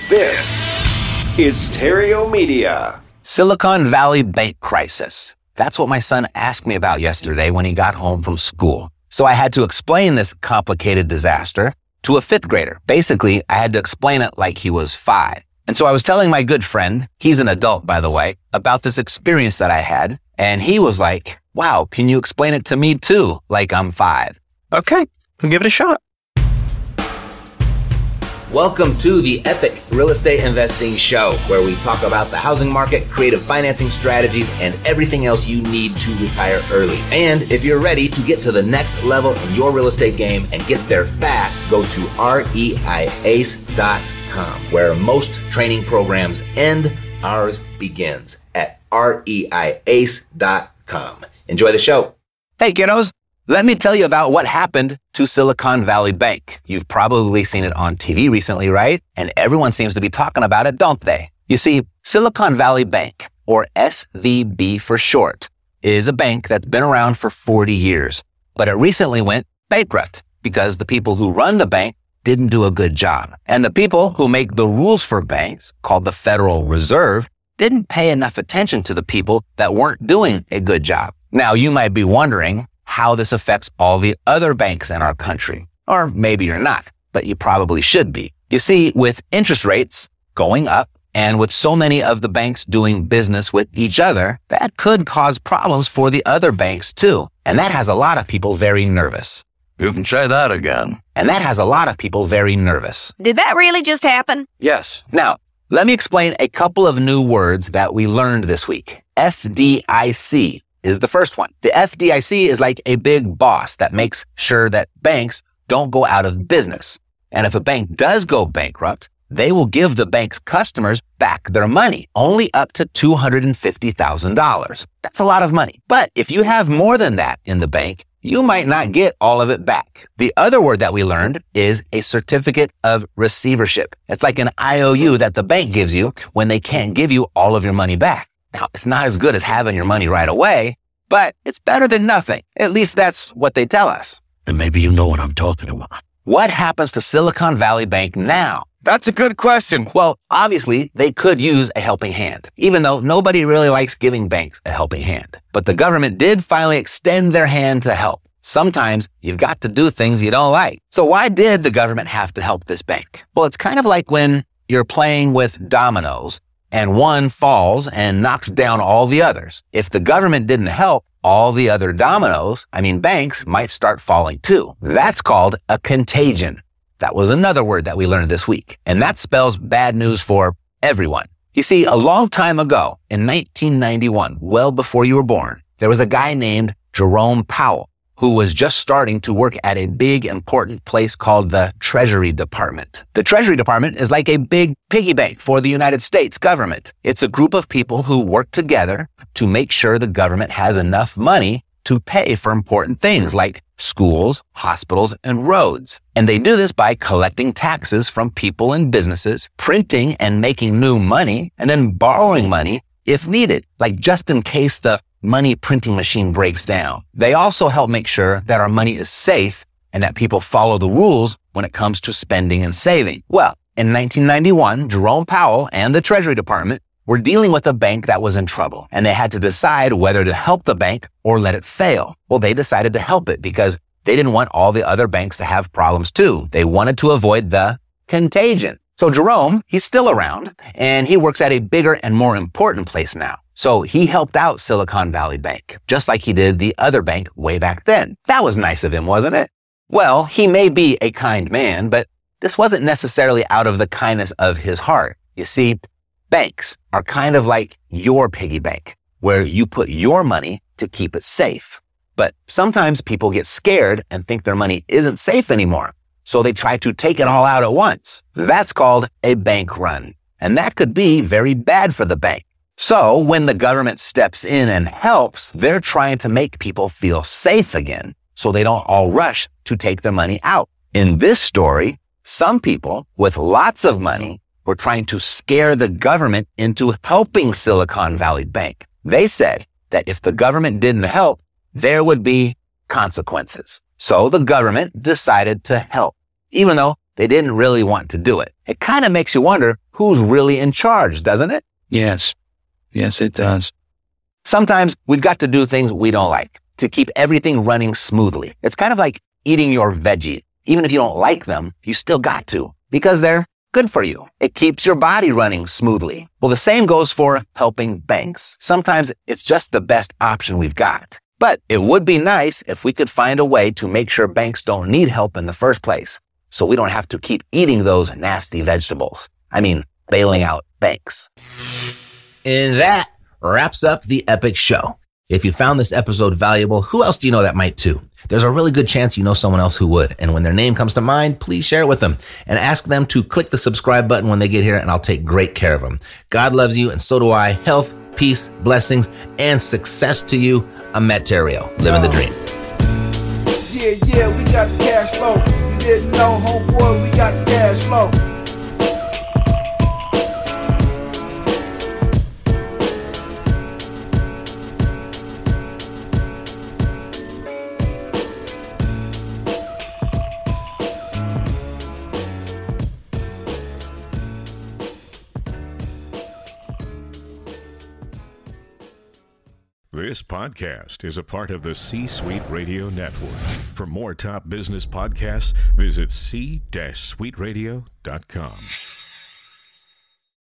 This is Stereo Media. Silicon Valley Bank crisis. That's what my son asked me about yesterday when he got home from school. So I had to explain this complicated disaster to a fifth grader. Basically, I had to explain it like he was 5. And so I was telling my good friend, he's an adult, by the way, about this experience that I had. And he was like, wow, can you explain it to me too, like I'm 5? Okay, we'll give it a shot. Welcome to the Epic Real Estate Investing Show, where we talk about the housing market, creative financing strategies, and everything else you need to retire early. And if you're ready to get to the next level in your real estate game and get there fast, go to REIAce.com, where most training programs end. Ours begins at REIAce.com. Enjoy the show. Hey, kiddos. Let me tell you about what happened to Silicon Valley Bank. You've probably seen it on TV recently, right? And everyone seems to be talking about it, don't they? You see, Silicon Valley Bank, or SVB for short, is a bank that's been around for 40 years. But it recently went bankrupt because the people who run the bank didn't do a good job. And the people who make the rules for banks, called the Federal Reserve, didn't pay enough attention to the people that weren't doing a good job. Now, you might be wondering how this affects all the other banks in our country. Or maybe you're not, but you probably should be. You see, with interest rates going up and with so many of the banks doing business with each other, that could cause problems for the other banks too. And that has a lot of people very nervous. You can say that again. And that has a lot of people very nervous. Did that really just happen? Yes. Now, let me explain a couple of new words that we learned this week. FDIC is the first one. The FDIC is like a big boss that makes sure that banks don't go out of business. And if a bank does go bankrupt, they will give the bank's customers back their money, only up to $250,000. That's a lot of money. But if you have more than that in the bank, you might not get all of it back. The other word that we learned is a certificate of receivership. It's like an IOU that the bank gives you when they can't give you all of your money back. Now, it's not as good as having your money right away, but it's better than nothing. At least that's what they tell us. And maybe you know what I'm talking about. What happens to Silicon Valley Bank now? That's a good question. Well, obviously, they could use a helping hand, even though nobody really likes giving banks a helping hand. But the government did finally extend their hand to help. Sometimes you've got to do things you don't like. So why did the government have to help this bank? Well, it's kind of like when you're playing with dominoes and one falls and knocks down all the others. If the government didn't help, all the other dominoes, banks, might start falling too. That's called a contagion. That was another word that we learned this week. And that spells bad news for everyone. You see, a long time ago, in 1991, well before you were born, there was a guy named Jerome Powell who was just starting to work at a big, important place called the Treasury Department. The Treasury Department is like a big piggy bank for the United States government. It's a group of people who work together to make sure the government has enough money to pay for important things like schools, hospitals, and roads. And they do this by collecting taxes from people and businesses, printing and making new money, and then borrowing money if needed, like just in case the money printing machine breaks down. They also help make sure that our money is safe and that people follow the rules when it comes to spending and saving. Well, in 1991, Jerome Powell and the Treasury Department were dealing with a bank that was in trouble, and they had to decide whether to help the bank or let it fail. Well, they decided to help it because they didn't want all the other banks to have problems too. They wanted to avoid the contagion. So Jerome, he's still around, and he works at a bigger and more important place now. So he helped out Silicon Valley Bank, just like he did the other bank way back then. That was nice of him, wasn't it? Well, he may be a kind man, but this wasn't necessarily out of the kindness of his heart. You see, banks are kind of like your piggy bank, where you put your money to keep it safe. But sometimes people get scared and think their money isn't safe anymore, so they try to take it all out at once. That's called a bank run, and that could be very bad for the bank. So when the government steps in and helps, they're trying to make people feel safe again so they don't all rush to take their money out. In this story, some people with lots of money were trying to scare the government into helping Silicon Valley Bank. They said that if the government didn't help, there would be consequences. So the government decided to help, even though they didn't really want to do it. It kind of makes you wonder who's really in charge, doesn't it? Yes. Yes, it does. Sometimes we've got to do things we don't like to keep everything running smoothly. It's kind of like eating your veggies. Even if you don't like them, you still got to because they're good for you. It keeps your body running smoothly. Well, the same goes for helping banks. Sometimes it's just the best option we've got. But it would be nice if we could find a way to make sure banks don't need help in the first place, so we don't have to keep eating those nasty vegetables. I mean, bailing out banks. And that wraps up the Epic Show. If you found this episode valuable, who else do you know that might too? There's a really good chance you know someone else who would. And when their name comes to mind, please share it with them and ask them to click the subscribe button when they get here, and I'll take great care of them. God loves you, and so do I. Health, peace, blessings, and success to you. I'm Matt Theriault, living the dream. Yeah, we got the cash flow. You didn't know, homeboy, we got the cash flow. This podcast is a part of the C-Suite Radio Network. For more top business podcasts, visit c-suiteradio.com.